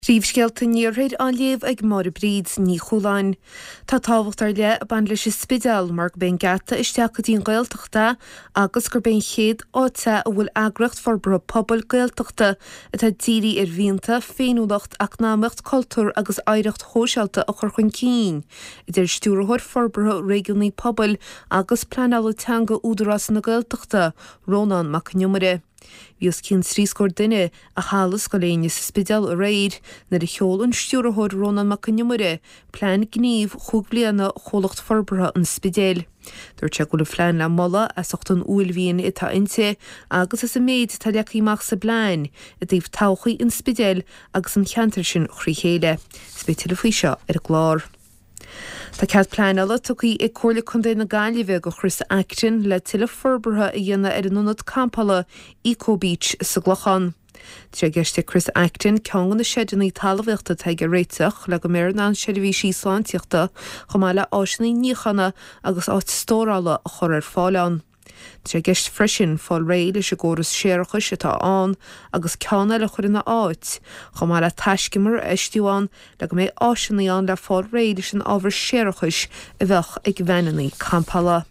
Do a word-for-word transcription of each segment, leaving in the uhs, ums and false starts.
Ríomhscealta níorthaid an léamh ag mar bríd ní chuláin. Tá tábhacht ar le ban leis is spidal mar ben gata isteach go dtíon gaeltachta agus gur ben chéad áta a bhfuil agracht forbra pobl gaeltachta atá díri ar bhíonta féinúlacht eacnamacht cultúr agus áireacht hósealta a chur chun cín. Idir stúrthóir forbra réigiúnaí pobl agus planala teanga údarás na gaeltachta Rónán mac numere. Bhíos cinn sríscór duine a hálas go léine sa spidal a réid na de cheol an stúrthóir Rónán mac numere plán gníomh chúg bliana cholacht forbra an spidal. Dúirt sé go le phlean le molla a socht an uailbhíon itá inte agus is a méid tá leachíach sa blain a dtíobh tauchaí an spidal agus an cheantar sin chrí chéile. Spéitiile faoi seo ar a glár. Tá cead pleanala tucaí ag comhairle chun na Gaillimhe go Chris Acton le tuile forbratha a dhéanamh ar an nunad campala Eco Beach sa Glochan. Trí gceiste Chris Acton ceangan na séideannaí talamhaíochta teige réiteach le go méar an séideannaí sáintíochta chomh le áisinaí níochanna agus áit stórála a chur ar fáileán. Trí gceist freisin fáil réil leis a ggóras séarachais atá an agus ceanna le chuir na áit, chomh le taiscimar eistiúán le go méid áisinaí an le fáil réil leis an ábhar séarachais a bheith ag bheananaí campala.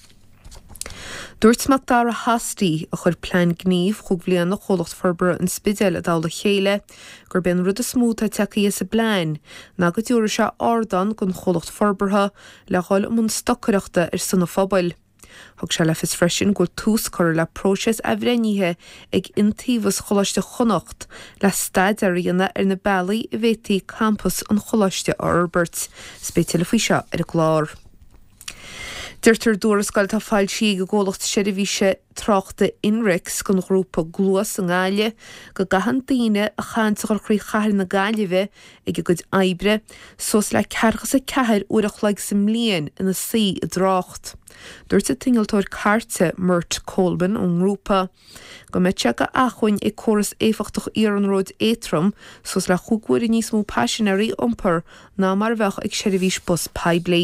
Dúirt mac dar a hastaí a chur plán gníomh chuig bliana cholacht forbra an spidal a dála chéile, gur ben rud a smúta tecaí is a blain, ná go dúra se ardan gon cholacht forbratha le gháil am an stocareachta ar sanna phobal. Thug se le fis freisin go tús chur le próses a bhreithe ag intíomhas cholaiste chonacht le staid a rianna ar na bailí i bhétaí campus an cholaiste Albert. Spéitiile faoi seo ar a glár. Deirtar dúrascail tá fáil si go ggólacht séidirhíse tráchta Inrex gon grúpa gluas an gáile go gahan daoine a chaintachar chrí chathair na Gaillimhe ag go gcuid aibre sos le cearchas a cethair uairach leag sa mbliain ina saí i drácht. Dúirt a tingaltóir carte Mert Colban an grúpa go mbeidte go achuin ag córas éifiachtach Iarnród éitrim sos le chuagúir níos mó passionary iompar ná mar bheith ag séidirhís bus Paiblí.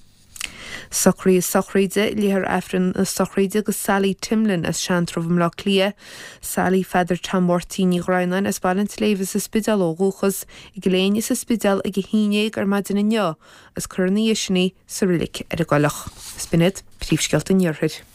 Socraí is sochraide léthar efran na sochraide go Sally Timlin as seantromh lá clia. Sally feidir tamhortíní Gráinan as bailint lévis is spidal ógúchas i go léine is spidal ag a hínéig ar maidin inneo as chur na dhéisinaí sa rilik ar a gálach. Spinid, príomhscealta níorthaid.